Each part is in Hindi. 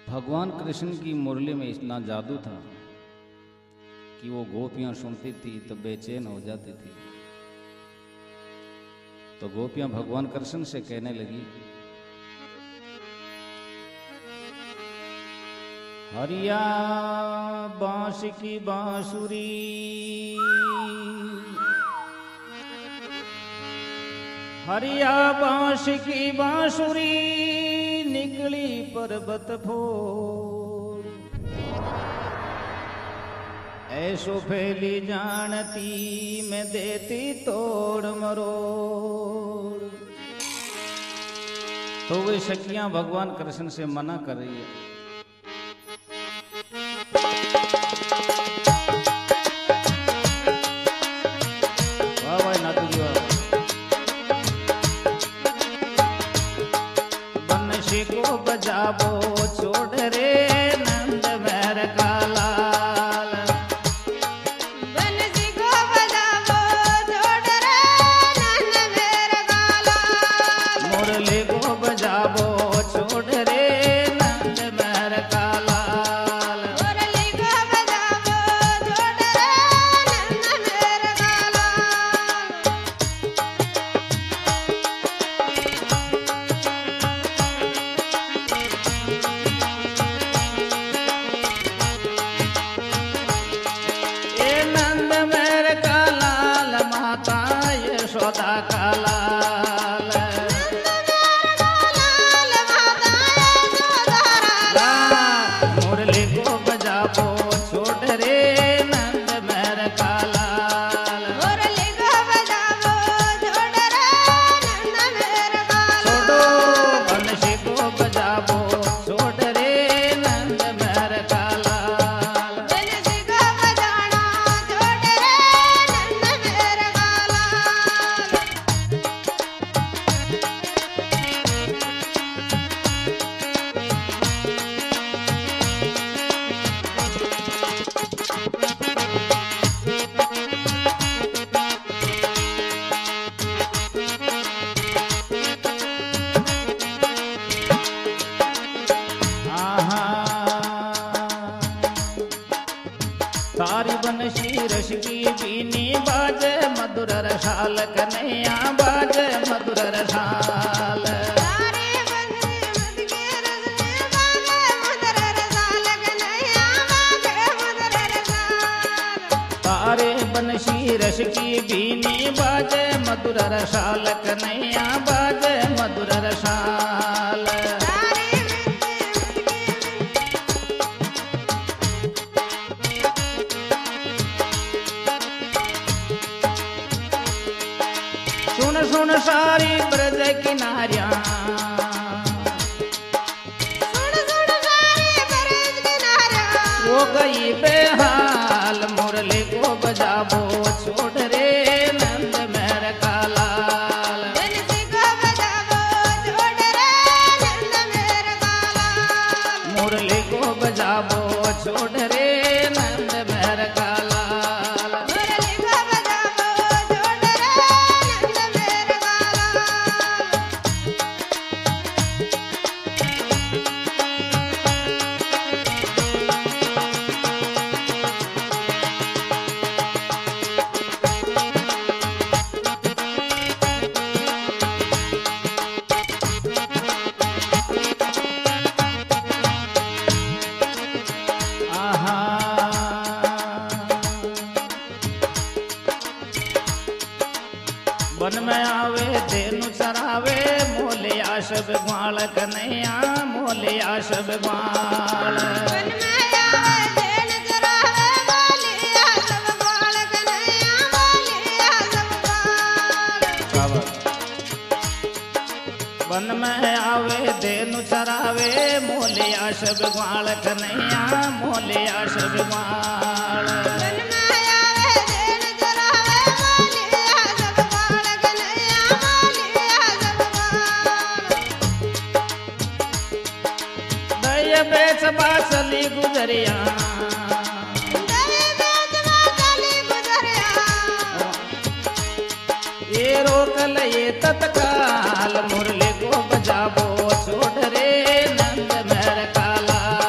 भगवान कृष्ण की मुरली में इतना जादू था कि वो गोपियां सुनती थी तो बेचैन हो जाती थी। तो गोपियां भगवान कृष्ण से कहने लगी, हरिया बांस की बांसुरी, हरिया बांस की बांसुरी, निकली पर्वत फोड़, ऐसो फैली जानती मैं देती तोड़ मरोड़। तो वे सखियां भगवान कृष्ण से मना कर रही है। वाह भाई नाटू जी वाह। बंसी को बजाबो छोड़ रे नंद मेर का लाल, बंसी को बजाबो छोड़ रे नंद मेर का लाल, मुरली को बजाबो छोड़ रे नंद मेर का लाल, मुरली को बजाबो छोड़ रे नंद मेर का लाल। ए नंद मेर का लाल, माता यशोदा का लाल, मुरली को बजाबो छोड़ रे नंद मेर का लाल, मुरली को बजाबो छोड़ रे नंद मेर का छोड़ो लाल, बंसी को बजाबो छोड़ रे नंद मेर का लाल। बंसी को बजाना छोड़ रे नंद मेर का लाल। आहा तारी बंसी रस की बीनी बाजे मधुर रसाल, कन्हैया बाजे मधुर रसाल, तारे बंसी मत के रसने बाजे मधुर रसाल, कन्हैया बाजे मधुर रसाल। तारे बंसी रस की बीनी बाजे मधुर रसाल, कन्हैया बाजे मधुर रसाल। तारे सुन सुन सारी ब्रज की नारियां, सुन सुन सारे बरस किनारा, वो गई बेहाल, मुरली को बजाबो छोड़ रे नंद मेर का लाल, बंसी को बजाबो छोड़ रे नंद मेर का लाल, मुरली को बजाबो छोड़ रे नंद मेर का लाल। मुरली को बजाबो छोड़ रे नंद मेर का लाल। आहा वन में आवे तेनु चरावे, मोले आशब ग्वाल, कन्हैया मोले आशब ग्वाल, वन में आवे देन चरावे, बोलिया सब ग्वाल, कन्हैया बोलिया सब ग्वाल। वन में आवे तेनु चरावे, मोले आशब ग्वाल, कन्हैया मोले आशब ग्वाल, वन में आवे देन चरावे, बोलिया सब ग्वाल, कन्हैया बोलिया सब ग्वाल। दय बेच बासली गुजरिया, दवे बेचवा चली गुजरिया, ये रोकल ये तत्काल, मुरली को बजाबो छोड़ रे नंद मेर का लाल।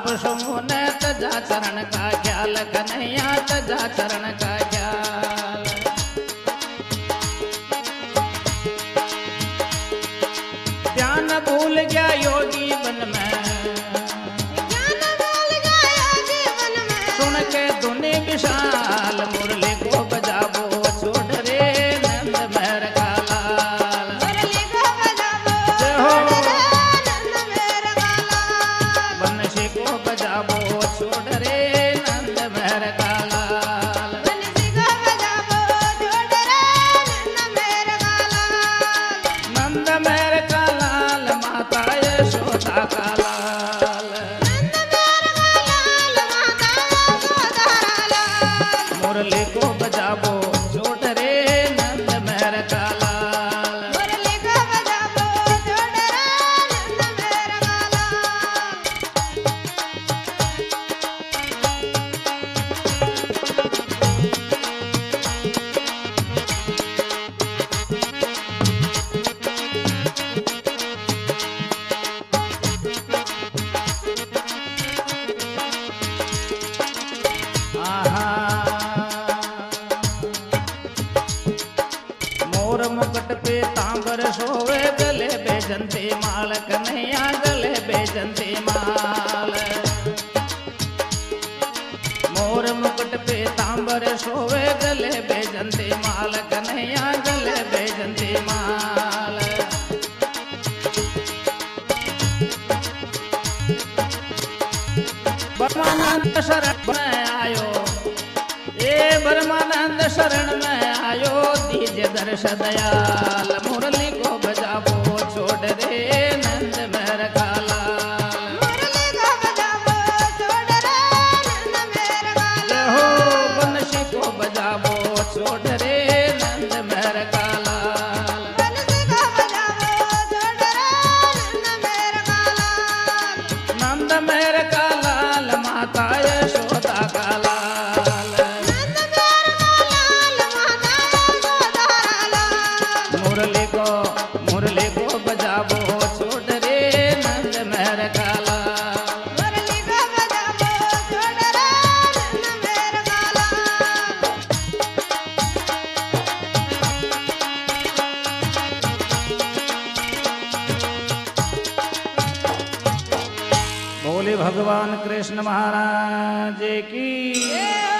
बाप सुमुने तजा चरण का ख्याल कन्हैया तजा चरण का ख्याल। ध्यान भूल गया योगी वन में, ज्ञान भूल गया जीवन में, सुन के धुनि विशाल मुरली को बजाबो छोड़ रे नंद मेहर का लाल। मुरली को बजाबो जय हो। छोड़ रे नंद मेहर का लाल। बंसी को बजाबो छोड़ रे नंद मेहर का लाल। बंसी को बजाबो छोड़ रे नंद मेहर का लाल। नंद मेहर का लाल माता यशोदा का लाल। नंद मेहर का लाल माता यशोदा लाल। मुरली को बजाबो छोड़ रे नंद मेहर का लाल। मुरली को बजाबो छोड़ रे नंद मेहर का लाल। आहा मोर मुकुट पे तांबर सोवे गले बेजंती माल कन्हैया गले बेजंती माल। मोर मुकुट पे तांबर सोवे गले बेजंती माल कन्हैया गले बेजंती माल। ब्रह्मानंद शरण में आयो, ए ब्रह्मानंद शरण में आयो दीजे दर्श दयाल। मुरली को बजाबो छोड़ रे नंद मेहर का लाल। मुरली को बजाबो छोड़ रे नंद मेहर का जय लाल। हो बंसी को बजाबो छोड़ रे नंद मेहर का लाल। बंसी को बजाबो छोड़ रे नंद मेहर का लाल। नंद मेहर का लाल माता यशोदा का लाल। नंद मेहर का लाल माता यशोदा लाल। मुरली को बजाबो छोड़ रे नंद मेहर का लाल। मुरली को बजाबो छोड़ रे नंद मेहर का लाल। बोले भगवान कृष्ण महाराज की।